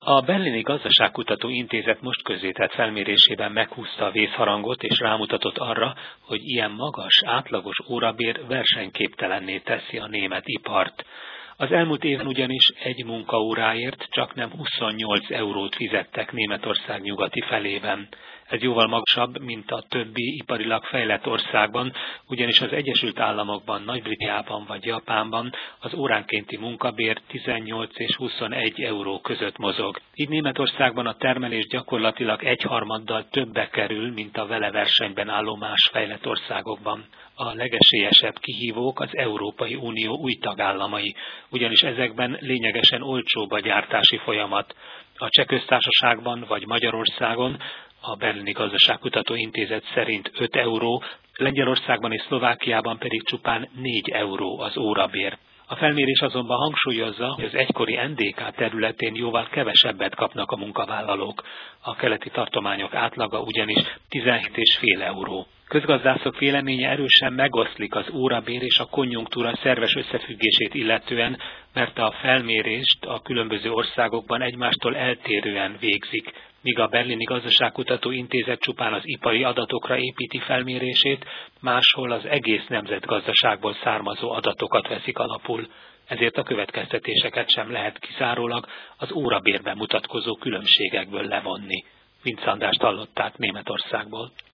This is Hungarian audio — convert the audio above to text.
A Berlini Gazdaságkutató Intézet most közzétett felmérésében meghúzta a vészharangot és rámutatott arra, hogy ilyen magas, átlagos órabér versenyképtelenné teszi a német ipart. Az elmúlt évben ugyanis egy munkaóráért csaknem 28 eurót fizettek Németország nyugati felében. Ez jóval magasabb, mint a többi iparilag fejlett országban, ugyanis az Egyesült Államokban, Nagy-Britanniában vagy Japánban az óránkénti munkabér 18 és 21 euró között mozog. Így Németországban a termelés gyakorlatilag egyharmaddal többe kerül, mint a vele versenyben álló más fejlett országokban. A legesélyesebb kihívók az Európai Unió új tagállamai, ugyanis ezekben lényegesen olcsóbb a gyártási folyamat. A Cseh Köztársaságban vagy Magyarországon a Berlini Gazdaságkutató Intézet szerint 5 euró, Lengyelországban és Szlovákiában pedig csupán 4 euró az órabér. A felmérés azonban hangsúlyozza, hogy az egykori NDK területén jóval kevesebbet kapnak a munkavállalók. A keleti tartományok átlaga ugyanis 17,5 euró. Közgazdászok véleménye erősen megoszlik az órabér és a konjunktúra szerves összefüggését illetően, mert a felmérést a különböző országokban egymástól eltérően végzik, míg a Berlini Gazdaságkutató Intézet csupán az ipari adatokra építi felmérését, máshol az egész nemzetgazdaságból származó adatokat veszik alapul. Ezért a következtetéseket sem lehet kizárólag az órabérben mutatkozó különbségekből levonni. Vince Andrást hallották Németországból.